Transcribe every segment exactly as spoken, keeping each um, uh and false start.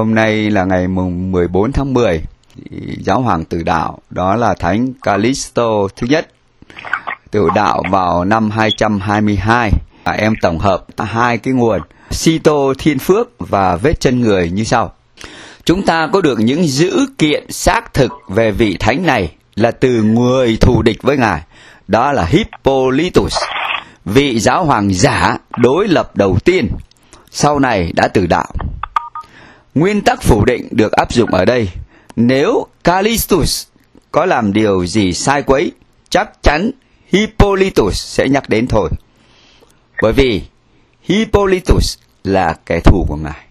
Hôm nay là ngày mùng mười bốn tháng mười, giáo hoàng tử đạo đó là Thánh Callisto thứ nhất tử đạo vào năm hai trăm hai mươi hai. Và em tổng hợp hai cái nguồn Sito Thiên Phước và Vết Chân Người như sau. Chúng ta có được những dữ kiện xác thực về vị thánh này là từ người thù địch với ngài, đó là Hippolytus, vị giáo hoàng giả đối lập đầu tiên, sau này đã tử đạo. Nguyên tắc phủ định được áp dụng ở đây. Nếu Callistus có làm điều gì sai quấy, chắc chắn Hippolytus sẽ nhắc đến thôi. Bởi vì Hippolytus là kẻ thù của ngài.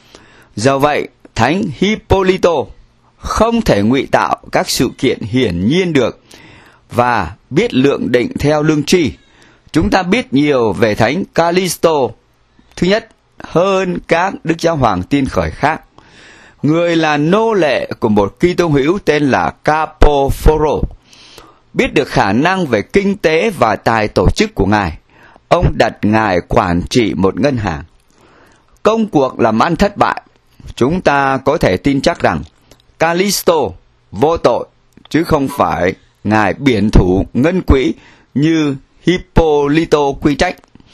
Do vậy, Thánh Hippolyto không thể ngụy tạo các sự kiện hiển nhiên được và biết lượng định theo lương tri. Chúng ta biết nhiều về Thánh Callisto thứ nhất hơn các đức giáo hoàng tiên khởi khác. Người là nô lệ của một Kitô hữu tên là Capophoro. Biết được khả năng về kinh tế và tài tổ chức của ngài, ông đặt ngài quản trị một ngân hàng. Công cuộc làm ăn thất bại, chúng ta có thể tin chắc rằng Callisto vô tội, chứ không phải ngài biển thủ ngân quỹ như Hippolyto quy trách.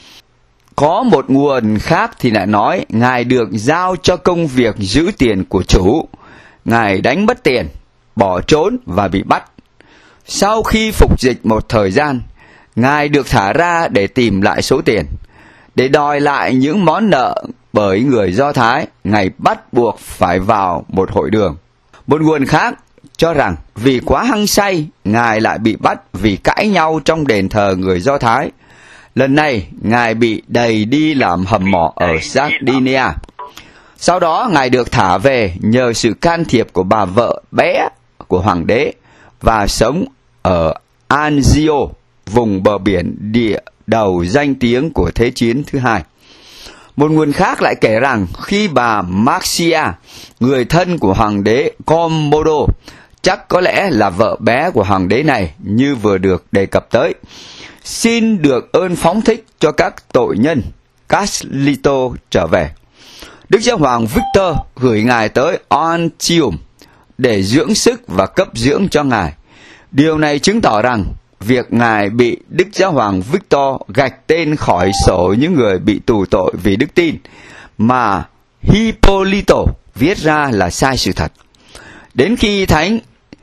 Có một nguồn khác thì lại nói ngài được giao cho công việc giữ tiền của chủ. Ngài đánh mất tiền, bỏ trốn và bị bắt. Sau khi phục dịch một thời gian, ngài được thả ra để tìm lại số tiền, để đòi lại những món nợ bởi người Do Thái. Ngài bắt buộc phải vào một hội đường. Một nguồn khác cho rằng vì quá hăng say, ngài lại bị bắt vì cãi nhau trong đền thờ người Do Thái. Lần này, ngài bị đày đi làm hầm mỏ ở Sardinia. Sau đó, ngài được thả về nhờ sự can thiệp của bà vợ bé của hoàng đế và sống ở Anzio, vùng bờ biển địa đầu danh tiếng của Thế chiến thứ hai. Một nguồn khác lại kể rằng khi bà Marcia, người thân của hoàng đế Comodo, chắc có lẽ là vợ bé của hoàng đế này như vừa được đề cập tới, xin được ơn phóng thích cho các tội nhân Callisto trở về. Đức Giáo hoàng Victor gửi ngài tới Antium để dưỡng sức và cấp dưỡng cho ngài. Điều này chứng tỏ rằng việc ngài bị Đức Giáo hoàng Victor gạch tên khỏi sổ những người bị tù tội vì đức tin mà Hippolyto viết ra là sai sự thật. Đến khi Thánh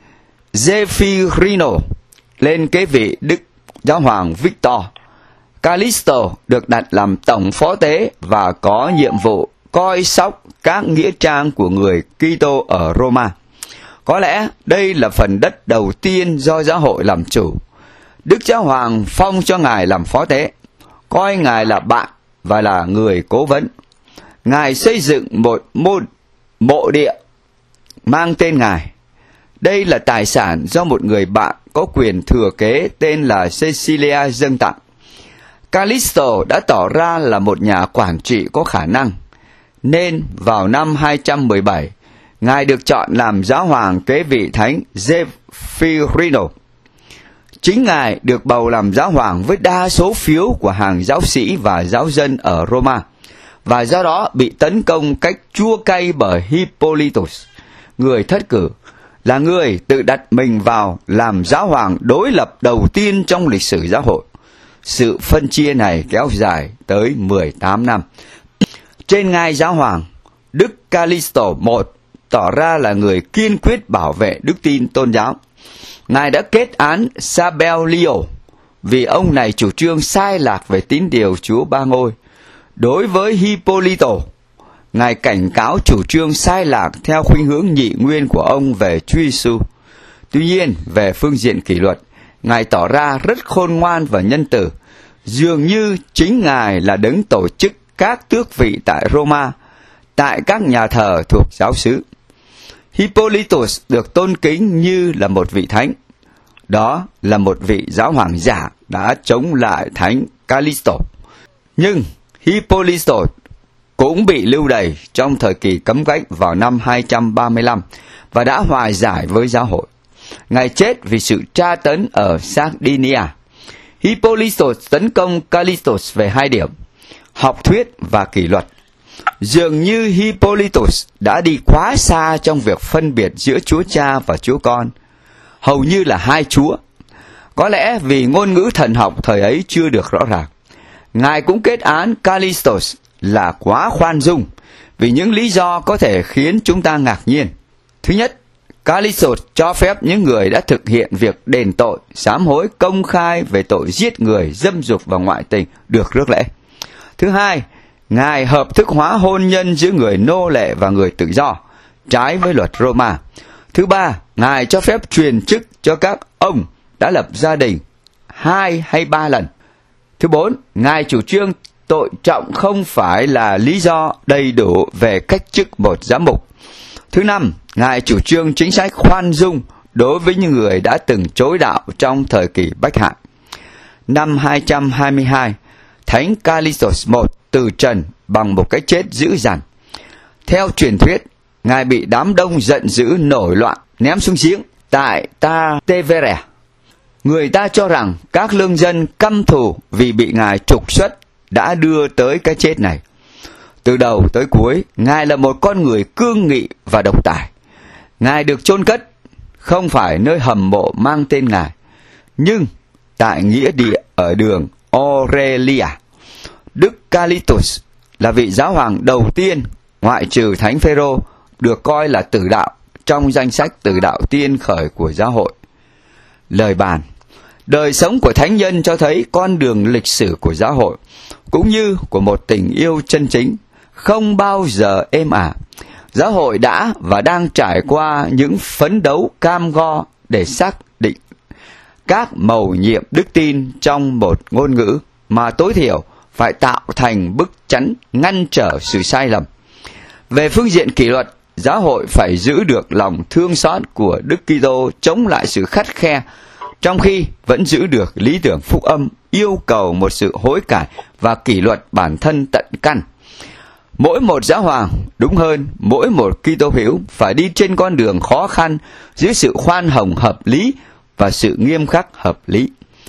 Zeffirino lên kế vị Đức Giáo hoàng Victor, Callisto được đặt làm tổng phó tế và có nhiệm vụ coi sóc các nghĩa trang của người Kitô ở Roma. Có lẽ đây là phần đất đầu tiên do giáo hội làm chủ. Đức Giáo hoàng phong cho ngài làm phó tế, coi ngài là bạn và là người cố vấn. Ngài xây dựng một môn mộ địa mang tên ngài. Đây là tài sản do một người bạn có quyền thừa kế tên là Cecilia dâng tặng. Callisto đã tỏ ra là một nhà quản trị có khả năng, nên vào năm hai trăm mười bảy, ngài được chọn làm giáo hoàng kế vị Thánh Zeffirino. Chính ngài được bầu làm giáo hoàng với đa số phiếu của hàng giáo sĩ và giáo dân ở Roma, và do đó bị tấn công cách chua cay bởi Hippolytus, người thất cử, là người tự đặt mình vào làm giáo hoàng đối lập đầu tiên trong lịch sử giáo hội. Sự phân chia này kéo dài tới mười tám năm. Trên ngai giáo hoàng, Đức Callisto một tỏ ra là người kiên quyết bảo vệ đức tin tôn giáo. Ngài đã kết án Sabellio vì ông này chủ trương sai lạc về tín điều Chúa Ba Ngôi. Đối với Hippolyto, ngài cảnh cáo chủ trương sai lạc theo khuynh hướng nhị nguyên của ông về Chúa Giêsu. Tuy nhiên, về phương diện kỷ luật, ngài tỏ ra rất khôn ngoan và nhân từ, dường như chính ngài là đấng tổ chức các tước vị tại Roma, tại các nhà thờ thuộc giáo xứ. Hippolytus được tôn kính như là một vị thánh. Đó là một vị giáo hoàng giả đã chống lại Thánh Callisto. Nhưng Hippolytus cũng bị lưu đày trong thời kỳ cấm gánh vào năm hai trăm ba mươi lăm và đã hòa giải với giáo hội. Ngài chết vì sự tra tấn ở Sardinia. Hippolytus tấn công Callistus về hai điểm: học thuyết và kỷ luật. Dường như Hippolytus đã đi quá xa trong việc phân biệt giữa Chúa Cha và Chúa Con, hầu như là hai Chúa. Có lẽ vì ngôn ngữ thần học thời ấy chưa được rõ ràng, Ngài cũng kết án Callistus là quá khoan dung vì những lý do có thể khiến chúng ta ngạc nhiên. Thứ nhất, Callistus cho phép những người đã thực hiện việc đền tội, sám hối công khai về tội giết người, dâm dục và ngoại tình được rước lễ. Thứ hai, Ngài hợp thức hóa hôn nhân giữa người nô lệ và người tự do, trái với luật Roma. Thứ ba, Ngài cho phép truyền chức cho các ông đã lập gia đình hai hay ba lần. Thứ bốn, Ngài chủ trương tội trọng không phải là lý do đầy đủ về cách chức một giám mục. Thứ năm, Ngài chủ trương chính sách khoan dung đối với những người đã từng chối đạo trong thời kỳ bách hại. Năm hai trăm hai mươi hai, Thánh Callistus đệ nhị từ trần bằng một cái chết dữ dằn. Theo truyền thuyết, Ngài bị đám đông giận dữ nổi loạn ném xuống giếng tại Trastevere. Người ta cho rằng các lương dân căm thù vì bị Ngài trục xuất đã đưa tới cái chết này. Từ đầu tới cuối, Ngài là một con người cương nghị và độc tài. Ngài được chôn cất không phải nơi hầm mộ mang tên Ngài, nhưng tại nghĩa địa ở đường Aurelia. Đức Callistus là vị giáo hoàng đầu tiên, ngoại trừ Thánh Phêrô, được coi là tử đạo trong danh sách tử đạo tiên khởi của giáo hội. Lời bàn. Đời sống của thánh nhân cho thấy con đường lịch sử của giáo hội, cũng như của một tình yêu chân chính, không bao giờ êm ả. Giáo hội đã và đang trải qua những phấn đấu cam go để xác định các mầu nhiệm đức tin trong một ngôn ngữ mà tối thiểu phải tạo thành bức chắn ngăn trở sự sai lầm. Về phương diện kỷ luật, giáo hội phải giữ được lòng thương xót của Đức Kitô chống lại sự khắt khe, trong khi vẫn giữ được lý tưởng phúc âm yêu cầu một sự hối cải và kỷ luật bản thân tận căn. Mỗi một giáo hoàng, đúng hơn, mỗi một Kitô hữu phải đi trên con đường khó khăn giữa sự khoan hồng hợp lý và sự nghiêm khắc hợp lý.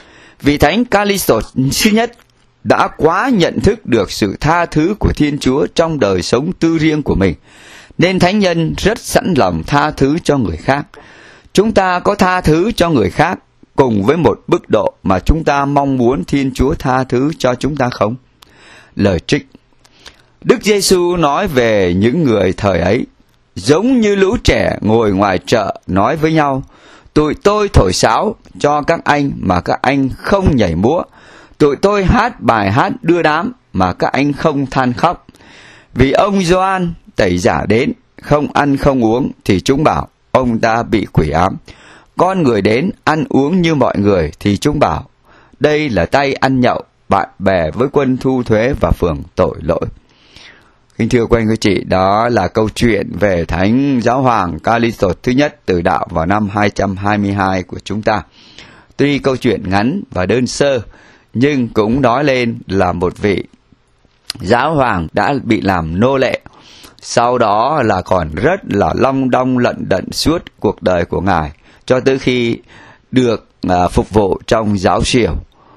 Vị Thánh Callistus thứ nhất đã quá nhận thức được sự tha thứ của Thiên Chúa trong đời sống tư riêng của mình, nên thánh nhân rất sẵn lòng tha thứ cho người khác. Chúng ta có tha thứ cho người khác cùng với một mức độ mà chúng ta mong muốn Thiên Chúa tha thứ cho chúng ta không? Lời trích. Đức Giêsu nói về những người thời ấy, giống như lũ trẻ ngồi ngoài chợ nói với nhau, tụi tôi thổi sáo cho các anh mà các anh không nhảy múa, tụi tôi hát bài hát đưa đám mà các anh không than khóc. Vì ông Gioan tẩy giả đến, không ăn không uống thì chúng bảo ông ta bị quỷ ám. Con người đến ăn uống như mọi người thì chúng bảo đây là tay ăn nhậu, bạn bè với quân thu thuế và phường tội lỗi. Kính thưa quý anh quý chị, đó là câu chuyện về Thánh Giáo hoàng Callistus thứ nhất tử đạo vào năm hai trăm hai mươi hai của chúng ta. Tuy câu chuyện ngắn và đơn sơ, nhưng cũng nói lên là một vị giáo hoàng đã bị làm nô lệ. Sau đó là còn rất là long đong lận đận suốt cuộc đời của Ngài, cho tới khi được uh, phục vụ trong giáo triều.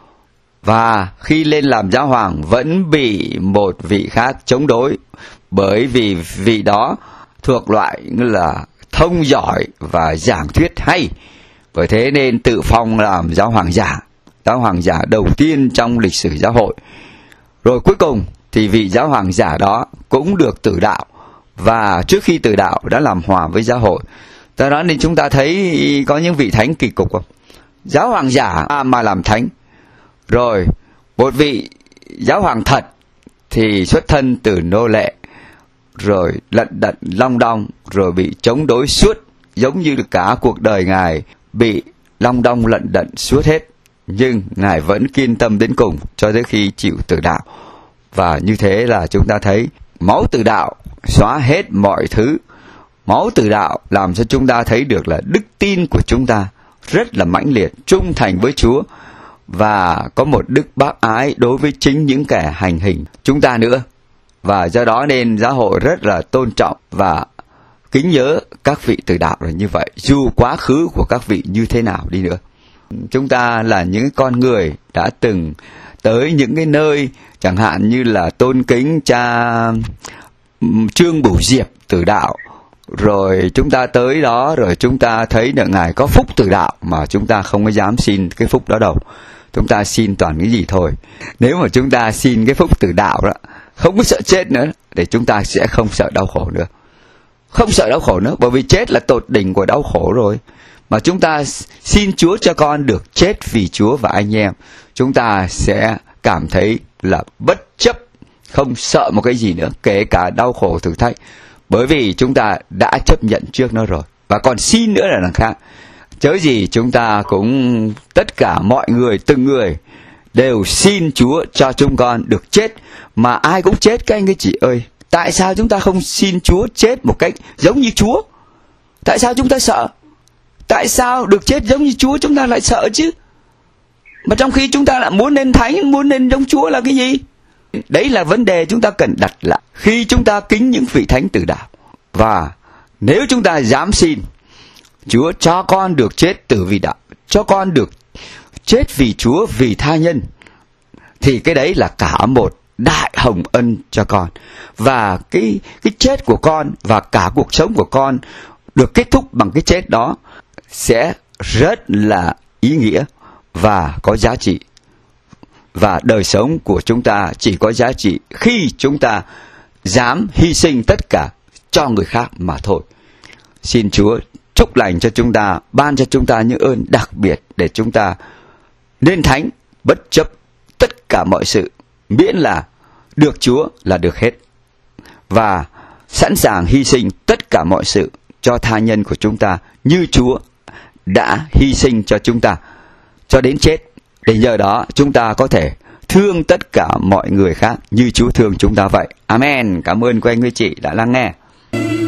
Và khi lên làm giáo hoàng vẫn bị một vị khác chống đối, bởi vì vị đó thuộc loại là thông giỏi và giảng thuyết hay. Bởi thế nên tự phong làm giáo hoàng giả, giáo hoàng giả đầu tiên trong lịch sử giáo hội. Rồi cuối cùng thì vị giáo hoàng giả đó cũng được tử đạo, và trước khi tử đạo đã làm hòa với giáo hội. Do đó nên chúng ta thấy có những vị thánh kỳ cục không? Giáo hoàng giả mà làm thánh. Rồi một vị giáo hoàng thật thì xuất thân từ nô lệ, rồi lận đận long đong, rồi bị chống đối suốt, giống như cả cuộc đời Ngài bị long đong lận đận suốt hết. Nhưng Ngài vẫn kiên tâm đến cùng cho tới khi chịu tử đạo. Và như thế là chúng ta thấy máu tử đạo xóa hết mọi thứ. Máu tử đạo làm cho chúng ta thấy được là đức tin của chúng ta rất là mãnh liệt, trung thành với Chúa, và có một đức bác ái đối với chính những kẻ hành hình chúng ta nữa. Và do đó nên giáo hội rất là tôn trọng và kính nhớ các vị tử đạo là như vậy, dù quá khứ của các vị như thế nào đi nữa. Chúng ta là những con người đã từng tới những cái nơi chẳng hạn như là tôn kính cha Trương Bửu Diệp Tử Đạo, rồi chúng ta tới đó rồi chúng ta thấy được Ngài có phúc Tử Đạo mà chúng ta không có dám xin cái phúc đó đâu. Chúng ta xin toàn cái gì thôi. Nếu mà chúng ta xin cái phúc Tử Đạo đó, không có sợ chết nữa, thì chúng ta sẽ không sợ đau khổ nữa. Không sợ đau khổ nữa, bởi vì chết là tột đỉnh của đau khổ rồi. Mà chúng ta xin Chúa cho con được chết vì Chúa và anh em, chúng ta sẽ cảm thấy là bất chấp, không sợ một cái gì nữa, kể cả đau khổ thử thách. Bởi vì chúng ta đã chấp nhận trước nó rồi. Và còn xin nữa là đằng khác. Chớ gì chúng ta cũng, tất cả mọi người, từng người đều xin Chúa cho chúng con được chết. Mà ai cũng chết các anh các chị ơi. Tại sao chúng ta không xin Chúa chết một cách giống như Chúa? Tại sao chúng ta sợ? Tại sao được chết giống như Chúa chúng ta lại sợ chứ? Mà trong khi chúng ta lại muốn lên thánh, muốn lên giống Chúa là cái gì? Đấy là vấn đề chúng ta cần đặt lại khi chúng ta kính những vị thánh Tử Đạo. Và nếu chúng ta dám xin Chúa cho con được chết tử vì đạo, cho con được chết vì Chúa, vì tha nhân, thì cái đấy là cả một đại hồng ân cho con. Và cái, cái chết của con và cả cuộc sống của con được kết thúc bằng cái chết đó sẽ rất là ý nghĩa và có giá trị. Và đời sống của chúng ta chỉ có giá trị khi chúng ta dám hy sinh tất cả cho người khác mà thôi. Xin Chúa chúc lành cho chúng ta, ban cho chúng ta những ơn đặc biệt để chúng ta nên thánh bất chấp tất cả mọi sự, miễn là được Chúa là được hết. Và sẵn sàng hy sinh tất cả mọi sự cho tha nhân của chúng ta như Chúa đã hy sinh cho chúng ta cho đến chết, để nhờ đó chúng ta có thể thương tất cả mọi người khác như Chúa thương chúng ta vậy. Amen. Cảm ơn quý anh quý chị đã lắng nghe.